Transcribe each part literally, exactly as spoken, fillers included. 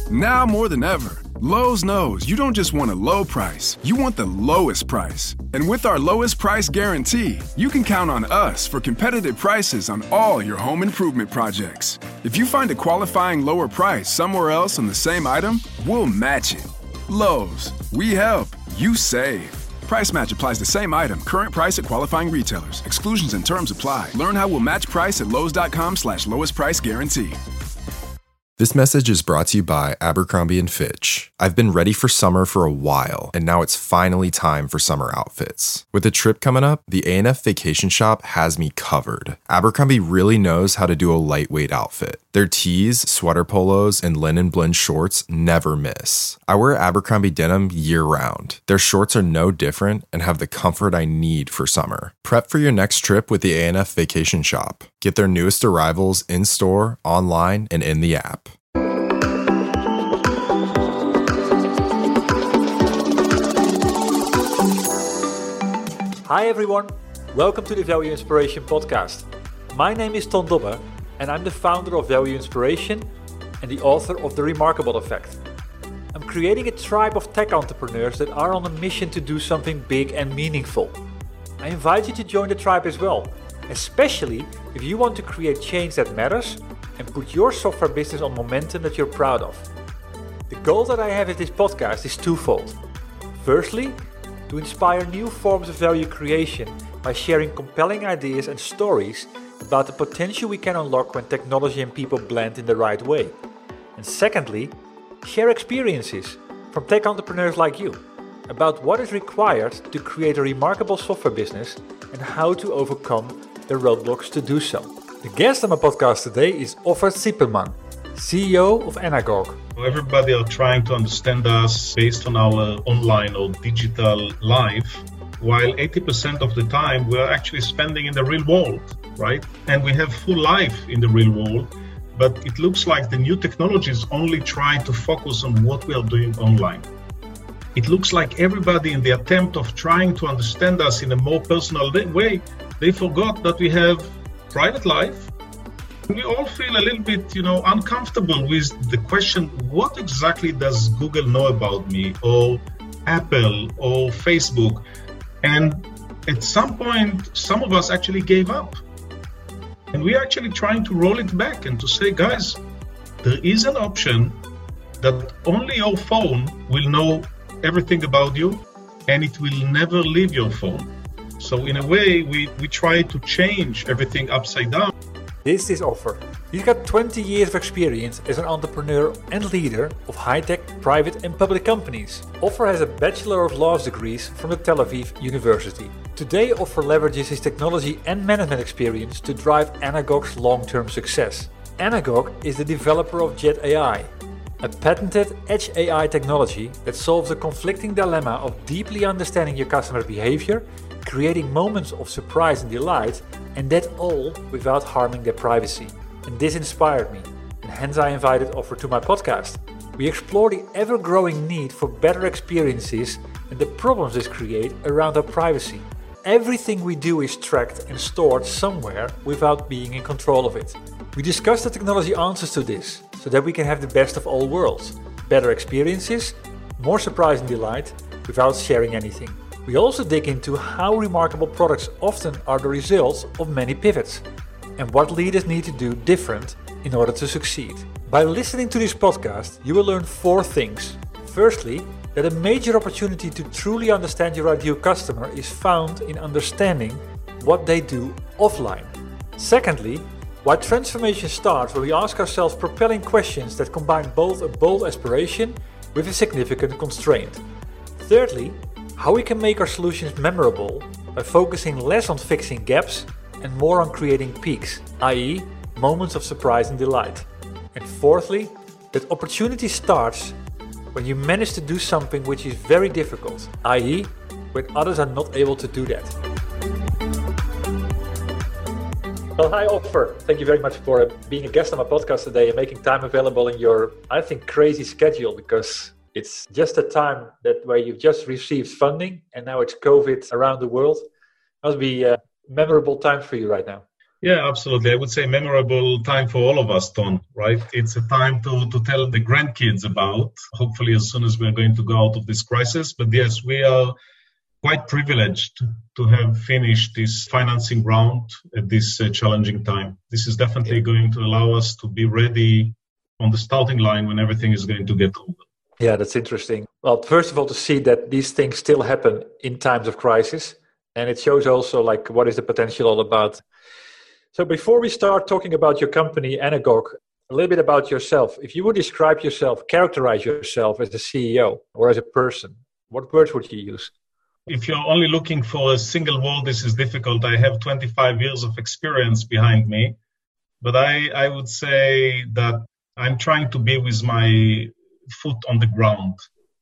Now more than ever, Lowe's knows you don't just want a low price, you want the lowest price. And with our lowest price guarantee, you can count on us for competitive prices on all your home improvement projects. If you find a qualifying lower price somewhere else on the same item, we'll match it. Lowe's, we help, you save. Price match applies the same item, current price at qualifying retailers. Exclusions and terms apply. Learn how we'll match price at lowes.com slash lowest price guarantee. This message is brought to you by Abercrombie and Fitch. I've been ready for summer for a while, and now it's finally time for summer outfits. With the trip coming up, the A and F Vacation Shop has me covered. Abercrombie really knows how to do a lightweight outfit. Their tees, sweater polos, and linen blend shorts never miss. I wear Abercrombie denim year-round. Their shorts are no different and have the comfort I need for summer. Prep for your next trip with the A and F Vacation Shop. Get their newest arrivals in-store, online, and in the app. Hi everyone, welcome to the Value Inspiration Podcast. My name is Ton Dobbe and I'm the founder of Value Inspiration and the author of The Remarkable Effect. I'm creating a tribe of tech entrepreneurs that are on a mission to do something big and meaningful. I invite you to join the tribe as well, especially if you want to create change that matters and put your software business on momentum that you're proud of. The goal that I have with this podcast is twofold. Firstly, to inspire new forms of value creation by sharing compelling ideas and stories about the potential we can unlock when technology and people blend in the right way. And secondly, share experiences from tech entrepreneurs like you about what is required to create a remarkable software business and how to overcome the roadblocks to do so. The guest on my podcast today is Offer Zipperman, C E O of Enagog. Everybody are trying to understand us based on our online or digital life, while eighty percent of the time we're actually spending in the real world, right? And we have full life in the real world, but it looks like the new technologies only try to focus on what we are doing online. It looks like everybody in the attempt of trying to understand us in a more personal way, they forgot that we have private life. We all feel a little bit, you know, uncomfortable with the question, what exactly does Google know about me, or Apple, or Facebook? And at some point, some of us actually gave up. And we're actually trying to roll it back and to say, guys, there is an option that only your phone will know everything about you, and it will never leave your phone. So in a way, we, we try to change everything upside down. This is Offer. He's got twenty years of experience as an entrepreneur and leader of high-tech private and public companies. Offer has a Bachelor of Laws degrees from the Tel Aviv University. Today, Offer leverages his technology and management experience to drive Enagog's long-term success. Enagog is the developer of Jet A I, a patented edge A I technology that solves the conflicting dilemma of deeply understanding your customer behavior, creating moments of surprise and delight, and that all without harming their privacy. And this inspired me, and hence I invited Offer to my podcast. We explore the ever-growing need for better experiences and the problems this creates around our privacy. Everything we do is tracked and stored somewhere without being in control of it. We discuss the technology answers to this, so that we can have the best of all worlds. Better experiences, more surprise and delight, without sharing anything. We also dig into how remarkable products often are the results of many pivots, and what leaders need to do different in order to succeed. By listening to this podcast, you will learn four things. Firstly, that a major opportunity to truly understand your ideal customer is found in understanding what they do offline. Secondly, why transformation starts when we ask ourselves propelling questions that combine both a bold aspiration with a significant constraint. Thirdly, how we can make our solutions memorable by focusing less on fixing gaps and more on creating peaks, that is moments of surprise and delight. And fourthly, that opportunity starts when you manage to do something which is very difficult, that is when others are not able to do that. Well, hi Offer. Thank you very much for being a guest on my podcast today and making time available in your, I think, crazy schedule, because it's just a time that where you've just received funding and now it's COVID around the world. Must be a memorable time for you right now. Yeah, absolutely. I would say memorable time for all of us, Ton, right? It's a time to, to tell the grandkids about, hopefully as soon as we're going to go out of this crisis. But yes, we are quite privileged to have finished this financing round at this uh, challenging time. This is definitely yeah. going to allow us to be ready on the starting line when everything is going to get over. Yeah, that's interesting. Well, first of all, to see that these things still happen in times of crisis. And it shows also like what is the potential all about. So before we start talking about your company, Anagog, a little bit about yourself. If you would describe yourself, characterize yourself as a C E O or as a person, what words would you use? If you're only looking for a single word, this is difficult. I have twenty-five years of experience behind me. But I, I would say that I'm trying to be with my foot on the ground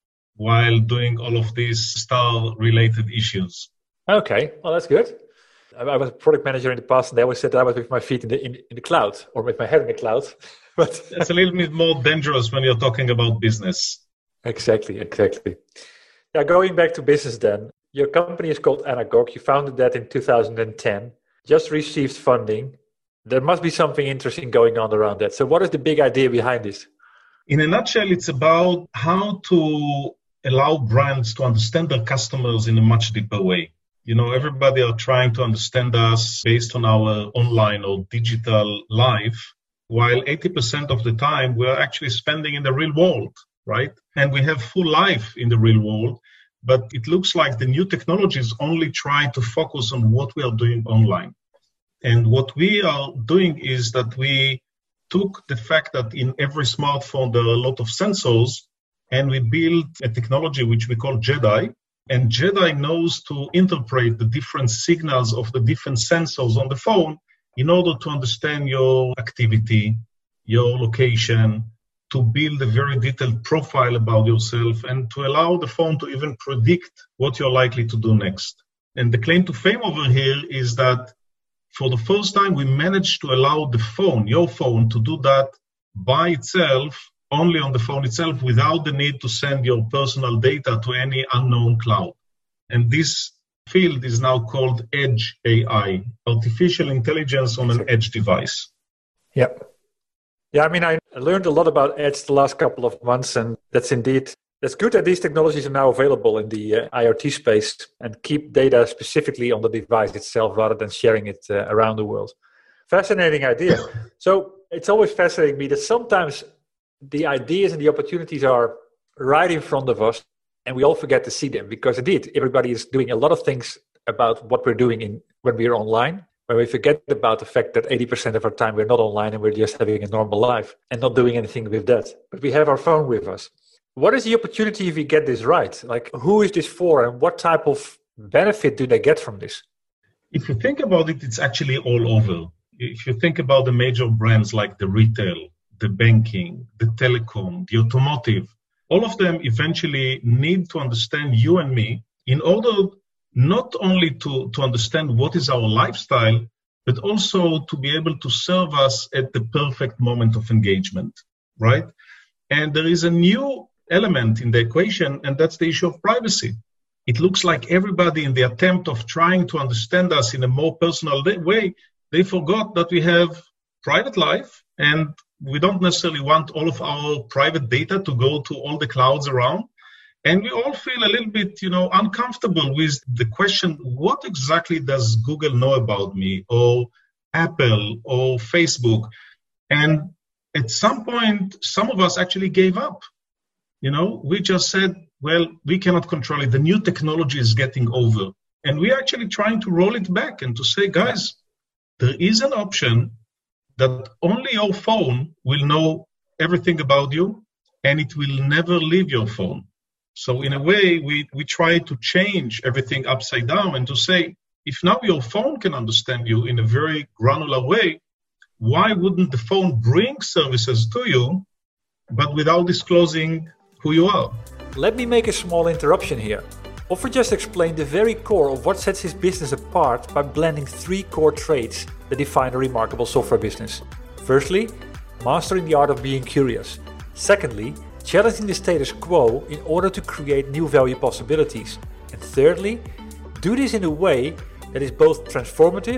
while doing all of these star-related issues. Okay, well, that's good. I was a product manager in the past, and they always said that I was with my feet in the in, in the cloud, or with my head in the cloud. But it's a little bit more dangerous when you're talking about business. Exactly, exactly. Yeah, going back to business then, your company is called Anagog. You founded that in two thousand ten, just received funding. There must be something interesting going on around that. So what is the big idea behind this? In a nutshell, it's about how to allow brands to understand their customers in a much deeper way. You know, everybody are trying to understand us based on our online or digital life, while eighty percent of the time we're actually spending in the real world, right? And we have full life in the real world, but it looks like the new technologies only try to focus on what we are doing online. And what we are doing is that we took the fact that in every smartphone there are a lot of sensors, and we built a technology which we call JEDI. And JEDI knows to interpret the different signals of the different sensors on the phone in order to understand your activity, your location, to build a very detailed profile about yourself, and to allow the phone to even predict what you're likely to do next. And the claim to fame over here is that for the first time, we managed to allow the phone, your phone, to do that by itself, only on the phone itself, without the need to send your personal data to any unknown cloud. And this field is now called Edge A I, artificial intelligence on an edge device. Yep. Yeah, I mean, I learned a lot about Edge the last couple of months, and that's indeed, that's good that these technologies are now available in the uh, IoT space and keep data specifically on the device itself rather than sharing it uh, around the world. Fascinating idea. So it's always fascinating me that sometimes the ideas and the opportunities are right in front of us and we all forget to see them, because indeed everybody is doing a lot of things about what we're doing in when we're online, when we forget about the fact that eighty percent of our time we're not online and we're just having a normal life and not doing anything with that. But we have our phone with us. What is the opportunity if we get this right? Like, who is this for and what type of benefit do they get from this? If you think about it, it's actually all over. If you think about the major brands like the retail, the banking, the telecom, the automotive, all of them eventually need to understand you and me in order not only to, to understand what is our lifestyle, but also to be able to serve us at the perfect moment of engagement, right? And there is a new element in the equation, and that's the issue of privacy. It looks like everybody, in the attempt of trying to understand us in a more personal way, they forgot that we have private life, and we don't necessarily want all of our private data to go to all the clouds around. And we all feel a little bit, you know, uncomfortable with the question, what exactly does Google know about me, or Apple, or Facebook? And at some point, some of us actually gave up. You know, we just said, well, we cannot control it. The new technology is getting over. And we're actually trying to roll it back and to say, guys, there is an option that only your phone will know everything about you, and it will never leave your phone. So in a way, we, we try to change everything upside down and to say, if now your phone can understand you in a very granular way, why wouldn't the phone bring services to you, but without disclosing who you are? Let me make a small interruption here. Offer just explained the very core of what sets his business apart by blending three core traits that define a remarkable software business. Firstly, mastering the art of being curious. Secondly, challenging the status quo in order to create new value possibilities. And thirdly, do this in a way that is both transformative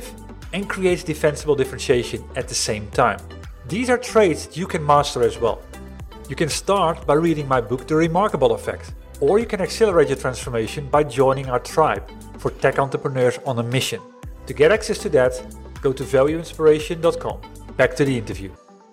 and creates defensible differentiation at the same time. These are traits that you can master as well. You can start by reading my book, The Remarkable Effect, or you can accelerate your transformation by joining our tribe for tech entrepreneurs on a mission. To get access to that, go to value inspiration dot com. Back to the interview.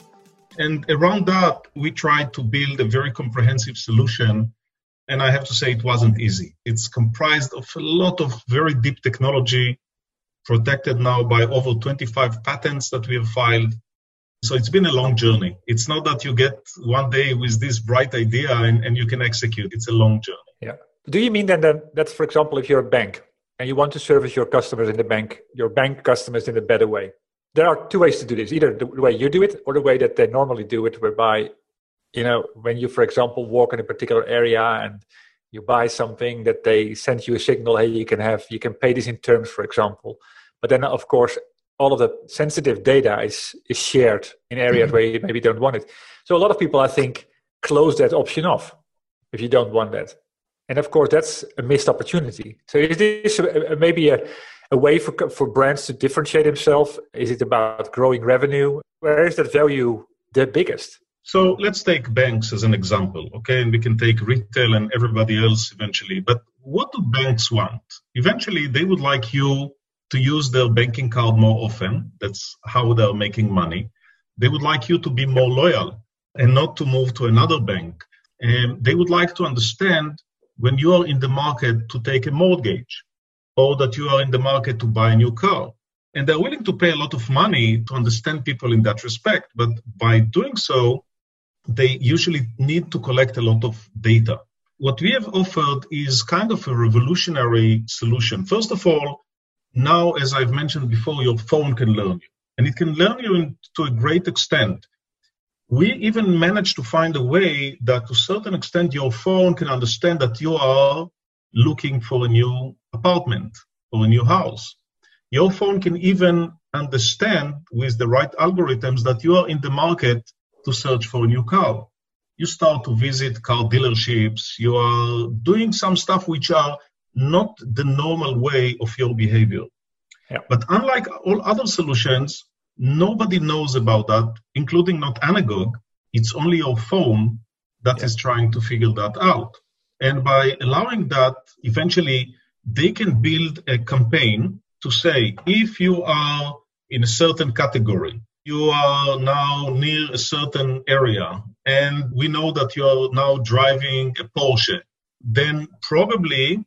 And around that, we tried to build a very comprehensive solution. And I have to say, it wasn't easy. It's comprised of a lot of very deep technology, protected now by over twenty-five patents that we have filed. So it's been a long journey. It's not that you get one day with this bright idea and, and you can execute. It's a long journey. Yeah. Do you mean then that, that, for example, if you're a bank and you want to service your customers in the bank, your bank customers in a better way, there are two ways to do this. Either the way you do it or the way that they normally do it, whereby, you know, when you, for example, walk in a particular area and you buy something, that they send you a signal, hey, you can have, you can pay this in terms, for example. But then, of course, all of the sensitive data is, is shared in areas mm-hmm. where you maybe don't want it. So a lot of people, I think, close that option off if you don't want that. And of course, that's a missed opportunity. So is this a, a, maybe a, a way for, for brands to differentiate themselves? Is it about growing revenue? Where is that value the biggest? So let's take banks as an example, okay? And we can take retail and everybody else eventually. But what do banks want? Eventually, they would like you to use their banking card more often. That's how they're making money. They would like you to be more loyal and not to move to another bank. And they would like to understand when you are in the market to take a mortgage or that you are in the market to buy a new car. And they're willing to pay a lot of money to understand people in that respect. But by doing so, they usually need to collect a lot of data. What we have offered is kind of a revolutionary solution. First of all, now, as I've mentioned before, your phone can learn you, and it can learn you in, to a great extent. We even managed to find a way that to a certain extent your phone can understand that you are looking for a new apartment or a new house. Your phone can even understand with the right algorithms that you are in the market to search for a new car. You start to visit car dealerships. You are doing some stuff which are not the normal way of your behavior. Yeah. But unlike all other solutions, nobody knows about that, including not Anagog. It's only your phone that yeah. is trying to figure that out. And by allowing that, eventually they can build a campaign to say, if you are in a certain category, you are now near a certain area, and we know that you are now driving a Porsche, then probably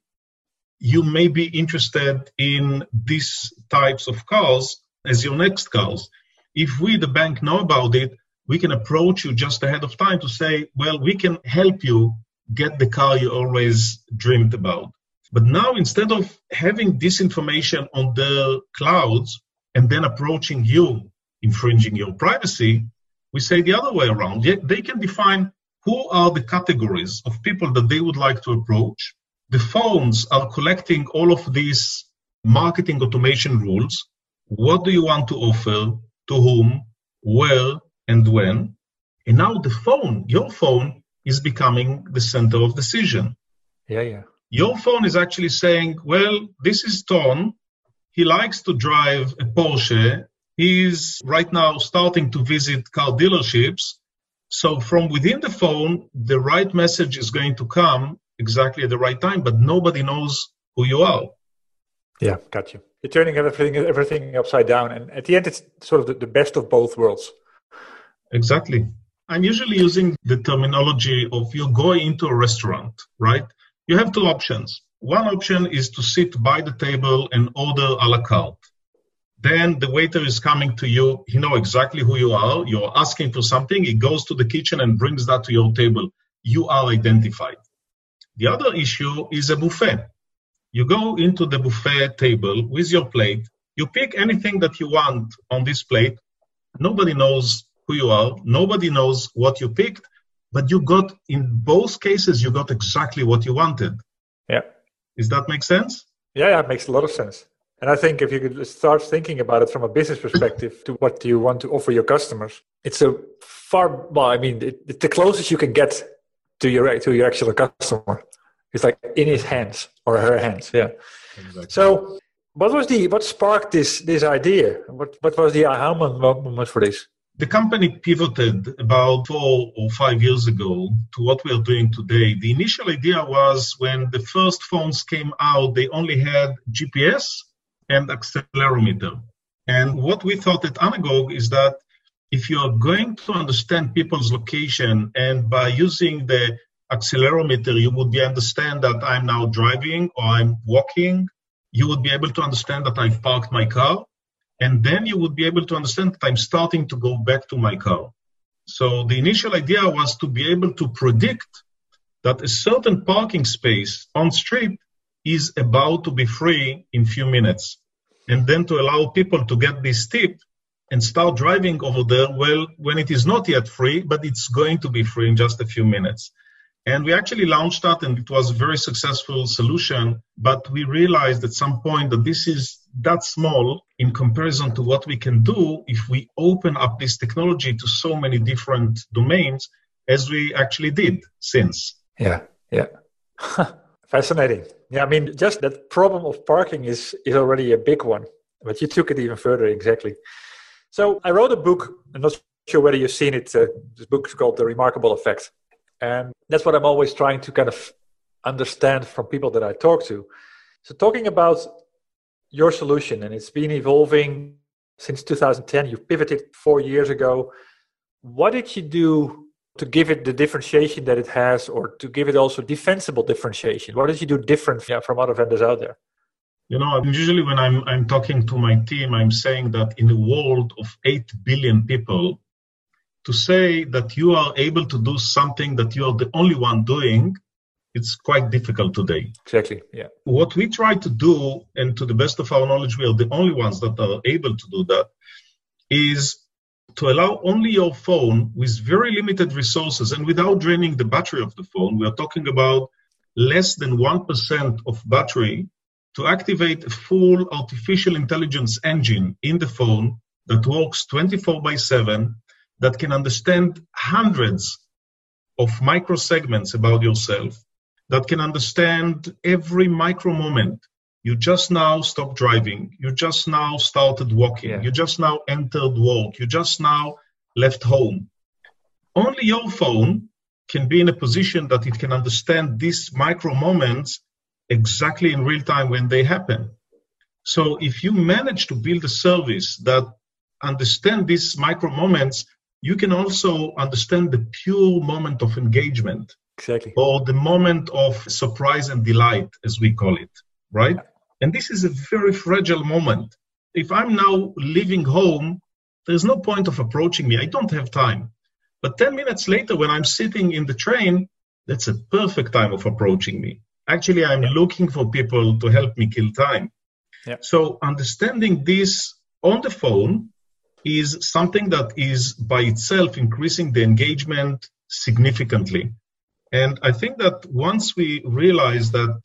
you may be interested in these types of cars as your next cars. If we, the bank, know about it, we can approach you just ahead of time to say, well, we can help you get the car you always dreamed about. But now, instead of having this information on the clouds and then approaching you, infringing your privacy, we say the other way around. They can define who are the categories of people that they would like to approach. The phones are collecting all of these marketing automation rules. What do you want to offer, to whom, where, and when? And now the phone, your phone, is becoming the center of decision. Yeah, yeah. Your phone is actually saying, well, this is Ton. He likes to drive a Porsche. He's right now starting to visit car dealerships. So from within the phone, the right message is going to come exactly at the right time, but nobody knows who you are. Yeah, got you. You're turning everything everything upside down, and at the end, it's sort of the, the best of both worlds. Exactly. I'm usually using the terminology of you go into a restaurant, right? You have two options. One option is to sit by the table and order a la carte. Then the waiter is coming to you. He knows exactly who you are. You're asking for something. He goes to the kitchen and brings that to your table. You are identified. The other issue is a buffet. You go into the buffet table with your plate. You pick anything that you want on this plate. Nobody knows who you are. Nobody knows what you picked. But you got, in both cases, you got exactly what you wanted. Yeah. Does that make sense? Yeah, yeah, it makes a lot of sense. And I think if you could start thinking about it from a business perspective to what you want to offer your customers, it's a far, well, I mean, it, it's the closest you can get to your to your actual customer. It's like in his hands or her hands. Yeah. Exactly. So What was the what sparked this this idea? What what was the aha moment for this? The company pivoted about four or five years ago to what we are doing today. The initial idea was when the first phones came out, they only had G P S and accelerometer. And what we thought at Anagoge is that if you are going to understand people's location, and by using the accelerometer, you would be understand that I'm now driving or I'm walking, you would be able to understand that I've parked my car, and then you would be able to understand that I'm starting to go back to my car. So the initial idea was to be able to predict that a certain parking space on street is about to be free in few minutes, and then to allow people to get this tip and start driving over there, well, when it is not yet free, but it's going to be free in just a few minutes. And we actually launched that, and it was a very successful solution, but we realized at some point that this is that small in comparison to what we can do if we open up this technology to so many different domains, as we actually did since. Yeah, yeah. Fascinating. Yeah, I mean, just that problem of parking is, is already a big one, but you took it even further, exactly. So I wrote a book, I'm not sure whether you've seen it, uh, this book is called The Remarkable Effect. And that's what I'm always trying to kind of understand from people that I talk to. So talking about your solution, and it's been evolving since two thousand ten, you pivoted four years ago. What did you do to give it the differentiation that it has, or to give it also defensible differentiation? What did you do different yeah, from other vendors out there? You know, usually when I'm I'm talking to my team, I'm saying that in a world of eight billion people, to say that you are able to do something that you are the only one doing, it's quite difficult today. Exactly, yeah. What we try to do, and to the best of our knowledge, we are the only ones that are able to do that, is to allow only your phone with very limited resources and without draining the battery of the phone. We are talking about less than one percent of battery to activate a full artificial intelligence engine in the phone that works twenty-four by seven, that can understand hundreds of microsegments about yourself, that can understand every micro moment. You just now stopped driving. You just now started walking. Yeah. You just now entered work. You just now left home. Only your phone can be in a position that it can understand these micro moments exactly in real time when they happen. So if you manage to build a service that understands these micro moments, you can also understand the pure moment of engagement. Exactly. Or the moment of surprise and delight, as we call it, right? Yeah. And this is a very fragile moment. If I'm now leaving home, there's no point of approaching me. I don't have time. But ten minutes later, when I'm sitting in the train, that's a perfect time of approaching me. Actually, I'm yeah. looking for people to help me kill time. Yeah. So understanding this on the phone is something that is by itself increasing the engagement significantly. And I think that once we realize that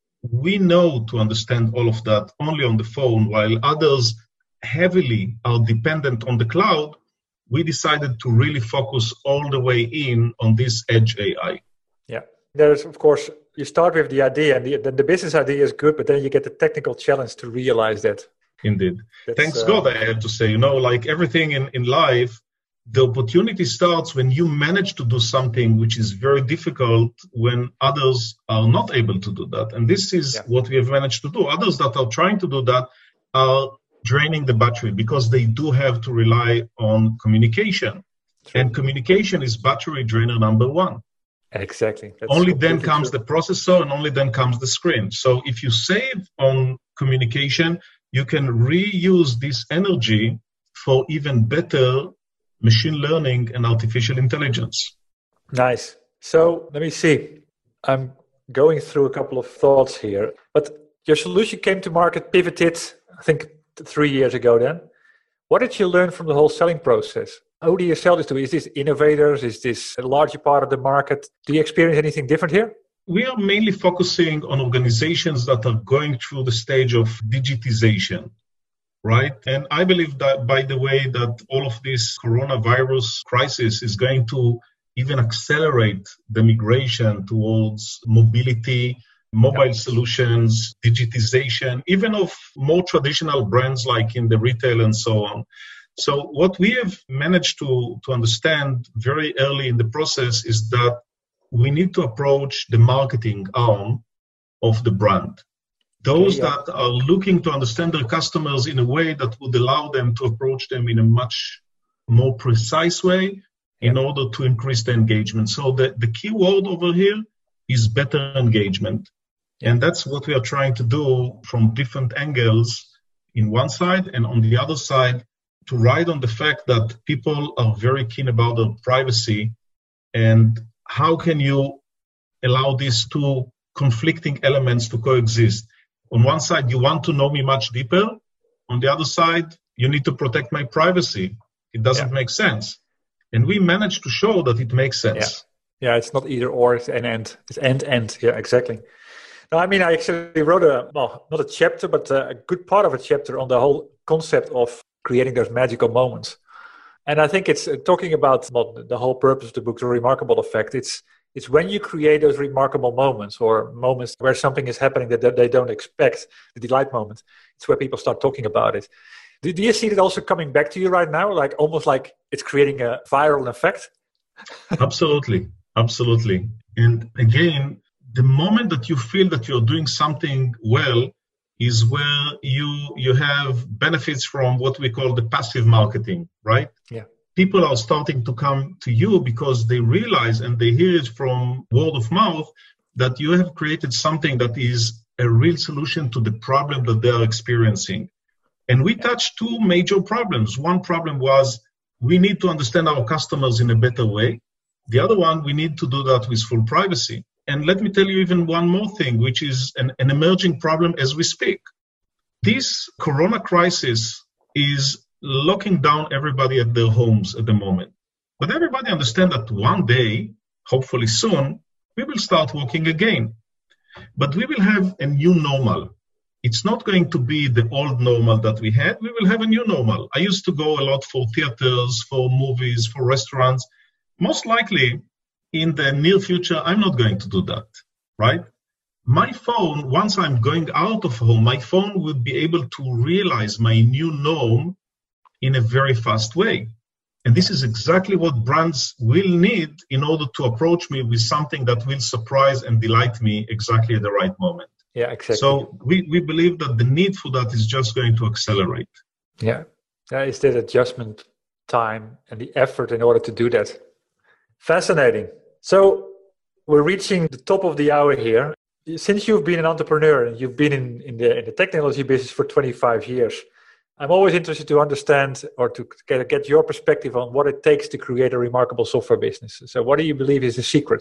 we know to understand all of that only on the phone, while others heavily are dependent on the cloud, we decided to really focus all the way in on this edge A I. Yeah, there's, of course, you start with the idea, and the, the, the business idea is good, but then you get the technical challenge to realize that. Indeed. That's, Thanks uh, God, I have to say, you know, like everything in, in life, the opportunity starts when you manage to do something which is very difficult when others are not able to do that. And this is yeah. what we have managed to do. Others that are trying to do that are draining the battery because they do have to rely on communication. True. And communication is battery drainer number one. Exactly. That's only then comes true. the processor, and only then comes the screen. So if you save on communication, you can reuse this energy for even better machine learning and artificial intelligence. Nice. So let me see. I'm going through a couple of thoughts here. But your solution came to market, pivoted, I think three years ago then. What did you learn from the whole selling process? Who do you sell this to? Is this innovators? Is this a larger part of the market? Do you experience anything different here? We are mainly focusing on organizations that are going through the stage of digitization, right? And I believe that, by the way, that all of this coronavirus crisis is going to even accelerate the migration towards mobility mobile yeah. solutions, digitization, even of more traditional brands like in the retail and so on. So what we have managed to, to understand very early in the process is that we need to approach the marketing arm of the brand. Those okay, yeah. that are looking to understand their customers in a way that would allow them to approach them in a much more precise way in yeah. order to increase the engagement. So the, the key word over here is better engagement. Yeah. And that's what we are trying to do from different angles in one side, and on the other side, to ride on the fact that people are very keen about their privacy, and how can you allow these two conflicting elements to coexist. On one side, you want to know me much deeper. On the other side, you need to protect my privacy. It doesn't yeah. make sense. And we managed to show that it makes sense. Yeah, yeah, it's not either or, it's an end. It's end-end. Yeah, exactly. No, I mean, I actually wrote a, well, not a chapter, but a good part of a chapter on the whole concept of creating those magical moments. And I think it's uh, talking about well, the whole purpose of the book, The Remarkable Effect. It's it's when you create those remarkable moments, or moments where something is happening that they don't expect, the delight moment. It's where people start talking about it. Do, do you see it also coming back to you right now? Like almost like it's creating a viral effect? Absolutely. Absolutely. And again, the moment that you feel that you're doing something well is where you you have benefits from what we call the passive marketing, right? Yeah. People are starting to come to you because they realize, and they hear it from word of mouth, that you have created something that is a real solution to the problem that they are experiencing. And we touched two major problems. One problem was we need to understand our customers in a better way. The other one, we need to do that with full privacy. And let me tell you even one more thing, which is an, an emerging problem as we speak. This corona crisis is locking down everybody at their homes at the moment. But everybody understands that one day, hopefully soon, we will start working again. But we will have a new normal. It's not going to be the old normal that we had. We will have a new normal. I used to go a lot for theaters, for movies, for restaurants. Most likely, in the near future, I'm not going to do that, right? My phone, once I'm going out of home, my phone would be able to realize my new norm in a very fast way. And this is exactly what brands will need in order to approach me with something that will surprise and delight me exactly at the right moment. Yeah, exactly. So we, we believe that the need for that is just going to accelerate. Yeah, yeah, it's that adjustment time and the effort in order to do that. Fascinating. So we're reaching the top of the hour here. Since you've been an entrepreneur and you've been in, in, the, in the technology business for twenty-five years, I'm always interested to understand or to get, get your perspective on what it takes to create a remarkable software business. So what do you believe is the secret?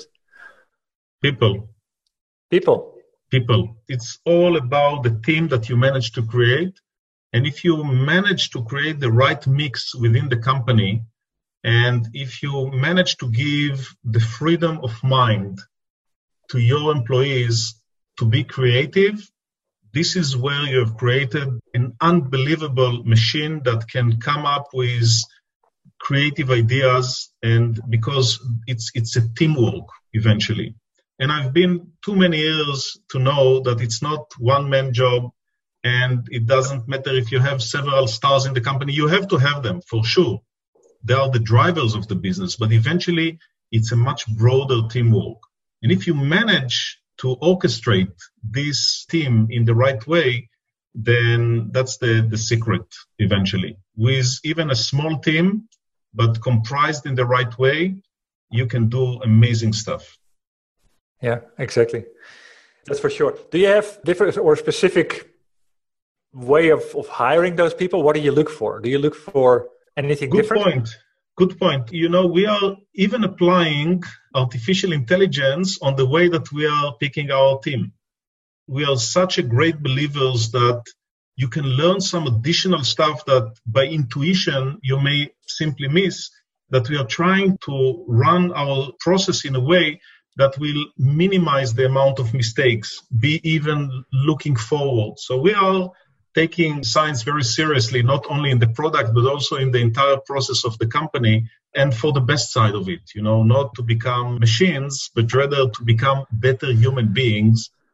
People. People. People. It's all about the team that you manage to create. And if you manage to create the right mix within the company, and if you manage to give the freedom of mind to your employees to be creative, this is where you have created an unbelievable machine that can come up with creative ideas, and because it's it's a teamwork eventually. And I've been too many years to know that it's not one-man job, and it doesn't matter if you have several stars in the company. You have to have them, for sure. They are the drivers of the business, but eventually it's a much broader teamwork. And if you manage to orchestrate this team in the right way, then that's the, the secret eventually. With even a small team, but comprised in the right way, you can do amazing stuff. Yeah, exactly. That's for sure. Do you have different or specific way of, of hiring those people? What do you look for? Do you look for anything Good different? Good point. Good point. You know, we are even applying artificial intelligence on the way that we are picking our team. We are such a great believers that you can learn some additional stuff that by intuition you may simply miss, that we are trying to run our process in a way that will minimize the amount of mistakes, be even looking forward. So we are taking science very seriously, not only in the product, but also in the entire process of the company, and for the best side of it, you know, not to become machines, but rather to become better human beings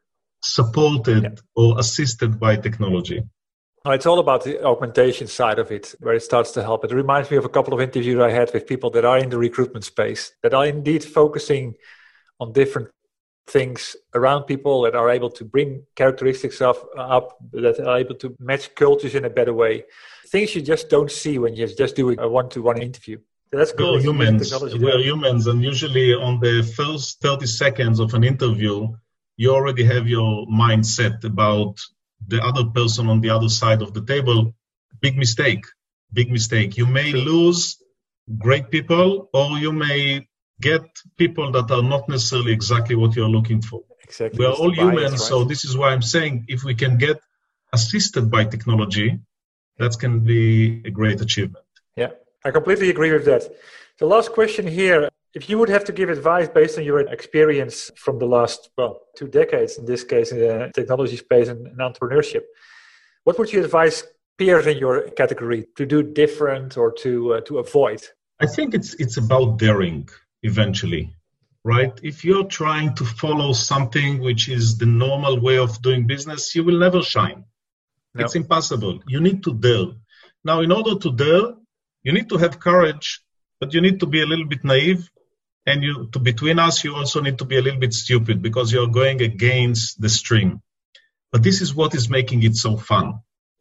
supported yeah. or assisted by technology. It's all about the augmentation side of it, where it starts to help. It reminds me of a couple of interviews I had with people that are in the recruitment space, that are indeed focusing on different things around people, that are able to bring characteristics of, up, that are able to match cultures in a better way. Things you just don't see when you're just doing a one-to-one interview. So that's cool. We're humans. We're humans, and usually on the first thirty seconds of an interview, you already have your mindset about the other person on the other side of the table. Big mistake. Big mistake. You may lose great people, or you may get people that are not necessarily exactly what you're looking for. Exactly. We are all humans, bias, right? So this is why I'm saying if we can get assisted by technology, that can be a great achievement. Yeah, I completely agree with that. The last question here, if you would have to give advice based on your experience from the last, well, two decades, in this case, in the technology space and, and entrepreneurship, what would you advise peers in your category to do different or to uh, to avoid? I think it's it's about daring eventually, right? If you're trying to follow something which is the normal way of doing business, you will never shine. No. It's impossible. You need to dare. Now, in order to dare, you need to have courage, but you need to be a little bit naive. And you, to between us, you also need to be a little bit stupid because you're going against the stream. But this is what is making it so fun.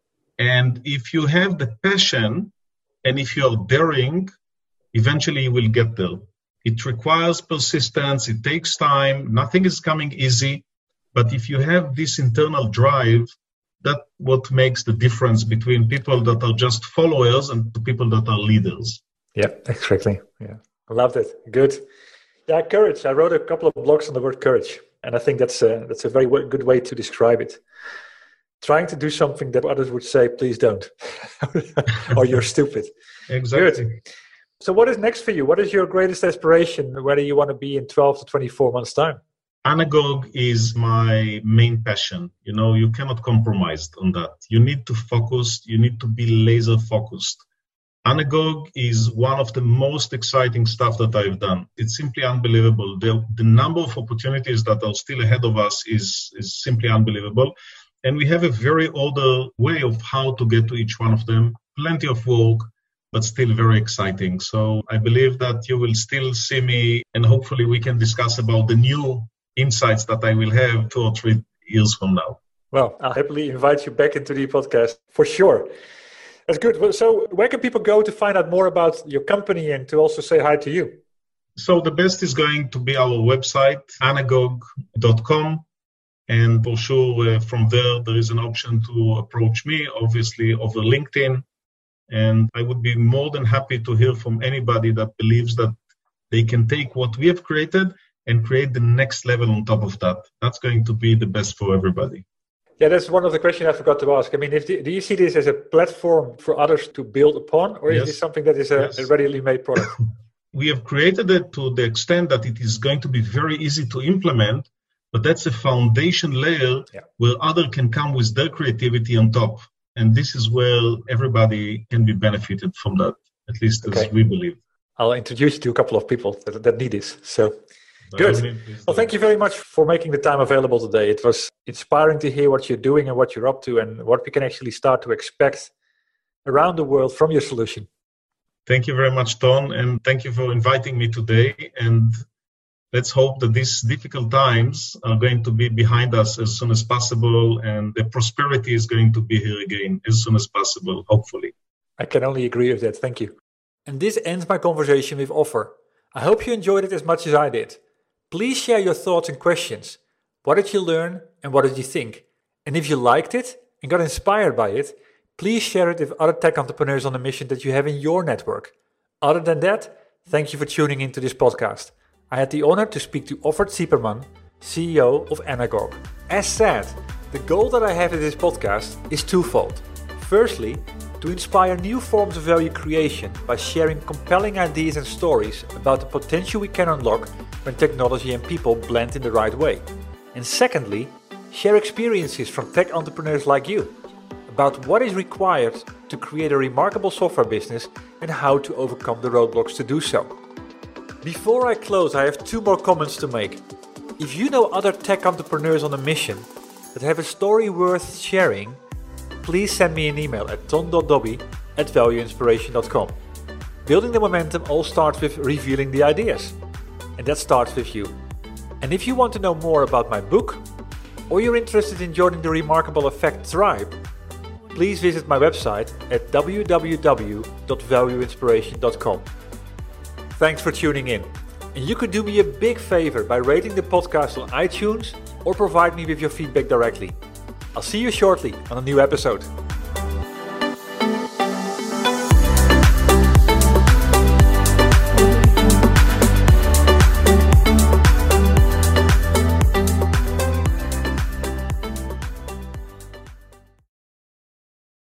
And if you have the passion and if you're daring, eventually you will get there. It requires persistence. It takes time. Nothing is coming easy. But if you have this internal drive, that's what makes the difference between people that are just followers and the people that are leaders. Yeah, exactly. Yeah, I loved it. Good. Yeah, courage. I wrote a couple of blogs on the word courage, and I think that's a, that's a very w- good way to describe it. Trying to do something that others would say, please don't, or you're stupid. Exactly. Good. So what is next for you? What is your greatest aspiration, whether you want to be in twelve to twenty-four months' time? Anagogue is my main passion. You know, you cannot compromise on that. You need to focus. You need to be laser focused. Anagogue is one of the most exciting stuff that I've done. It's simply unbelievable. The, the number of opportunities that are still ahead of us is, is simply unbelievable. And we have a very ordered way of how to get to each one of them. Plenty of work, but still very exciting. So I believe that you will still see me, and hopefully we can discuss about the new insights that I will have two or three years from now. Well, I'll happily invite you back into the podcast for sure. That's good. Well, so where can people go to find out more about your company and to also say hi to you? So the best is going to be our website, anagogue dot com. And for sure, uh, from there, there is an option to approach me, obviously over LinkedIn. And I would be more than happy to hear from anybody that believes that they can take what we have created and create the next level on top of that. That's going to be the best for everybody. Yeah, that's one of the questions I forgot to ask. I mean, if the, do you see this as a platform for others to build upon, or yes. is this something that is a, yes. a readily made product? We have created it to the extent that it is going to be very easy to implement, but that's a foundation layer yeah. where others can come with their creativity on top. And this is where everybody can be benefited from that, at least okay. as we believe. I'll introduce you to a couple of people that, that need this. So good. Well, thank you very much for making the time available today. It was inspiring to hear what you're doing and what you're up to and what we can actually start to expect around the world from your solution. Thank you very much, Ton, and thank you for inviting me today. And let's hope that these difficult times are going to be behind us as soon as possible, and the prosperity is going to be here again as soon as possible, hopefully. I can only agree with that. Thank you. And this ends my conversation with Ofer. I hope you enjoyed it as much as I did. Please share your thoughts and questions. What did you learn and what did you think? And if you liked it and got inspired by it, please share it with other tech entrepreneurs on the mission that you have in your network. Other than that, thank you for tuning into this podcast. I had the honor to speak to Ofer Zieperman, C E O of Anagogue. As said, the goal that I have in this podcast is twofold. Firstly, to inspire new forms of value creation by sharing compelling ideas and stories about the potential we can unlock when technology and people blend in the right way. And secondly, share experiences from tech entrepreneurs like you about what is required to create a remarkable software business and how to overcome the roadblocks to do so. Before I close, I have two more comments to make. If you know other tech entrepreneurs on a mission, that have a story worth sharing, please send me an email at ton dot dobby at value inspiration dot com. Building the momentum all starts with revealing the ideas, and that starts with you. And if you want to know more about my book, or you're interested in joining the Remarkable Effect tribe, please visit my website at w w w dot value inspiration dot com. Thanks for tuning in. And you could do me a big favor by rating the podcast on iTunes or provide me with your feedback directly. I'll see you shortly on a new episode.